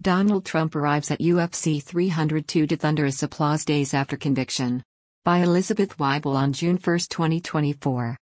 Donald Trump arrives at UFC 302 to thunderous applause days after conviction. By Elizabeth Weibel on June 1, 2024.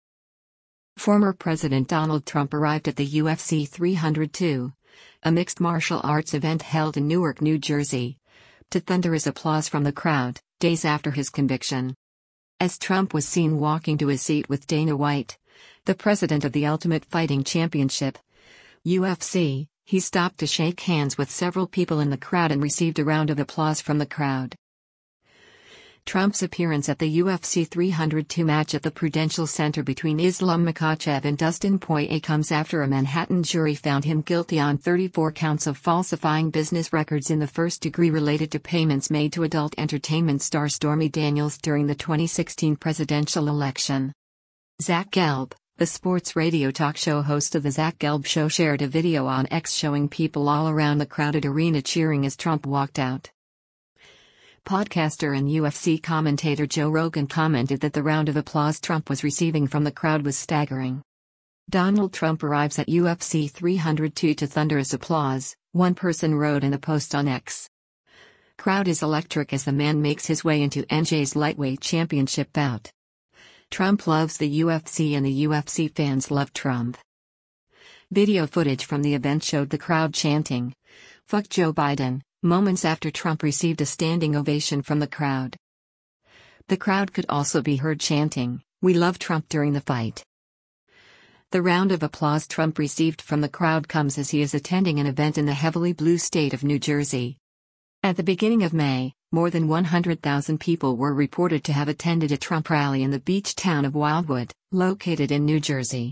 Former President Donald Trump arrived at the UFC 302, a mixed martial arts event held in Newark, New Jersey, to thunderous applause from the crowd, days after his conviction. As Trump was seen walking to his seat with Dana White, the president of the Ultimate Fighting Championship, UFC, he stopped to shake hands with several people in the crowd and received a round of applause from the crowd. Trump's appearance at the UFC 302 match at the Prudential Center between Islam Makhachev and Dustin Poirier comes after a Manhattan jury found him guilty on 34 counts of falsifying business records in the first degree related to payments made to adult entertainment star Stormy Daniels during the 2016 presidential election. Zach Gelb, the sports radio talk show host of The Zach Gelb Show, shared a video on X showing people all around the crowded arena cheering as Trump walked out. Podcaster and UFC commentator Joe Rogan commented that the round of applause Trump was receiving from the crowd was staggering. Donald Trump arrives at UFC 302 to thunderous applause, one person wrote in a post on X. Crowd is electric as the man makes his way into NJ's lightweight championship bout. Trump loves the UFC and the UFC fans love Trump. Video footage from the event showed the crowd chanting, "Fuck Joe Biden," moments after Trump received a standing ovation from the crowd. The crowd could also be heard chanting, "We love Trump" during the fight. The round of applause Trump received from the crowd comes as he is attending an event in the heavily blue state of New Jersey. At the beginning of May, more than 100,000 people were reported to have attended a Trump rally in the beach town of Wildwood, located in New Jersey.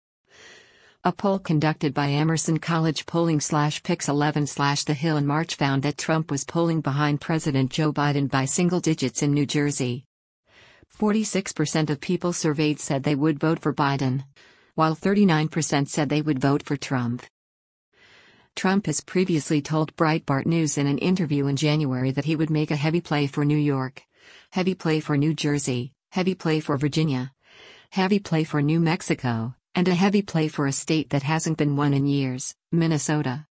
A poll conducted by Emerson College Polling/Pix11/The Hill in March found that Trump was polling behind President Joe Biden by single digits in New Jersey. 46% of people surveyed said they would vote for Biden, while 39% said they would vote for Trump. Trump has previously told Breitbart News in an interview in January that he would make a heavy play for New York, heavy play for New Jersey, heavy play for Virginia, heavy play for New Mexico, and a heavy play for a state that hasn't been won in years, Minnesota.